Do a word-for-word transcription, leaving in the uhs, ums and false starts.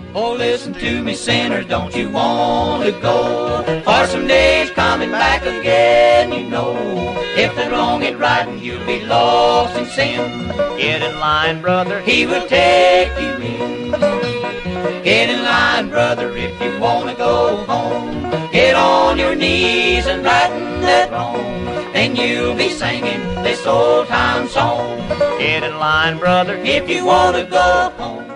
Oh, listen to me, sinner, don't you want to go? For some days coming back again, you know. If they're wrong and right and you'll be lost in sin, Get in line, brother. he will take you in. Get in line, brother, if you want to go home. Get on your knees and righten that wrong. Then you'll be singing this old time song. Get in line, brother. If you want to go home.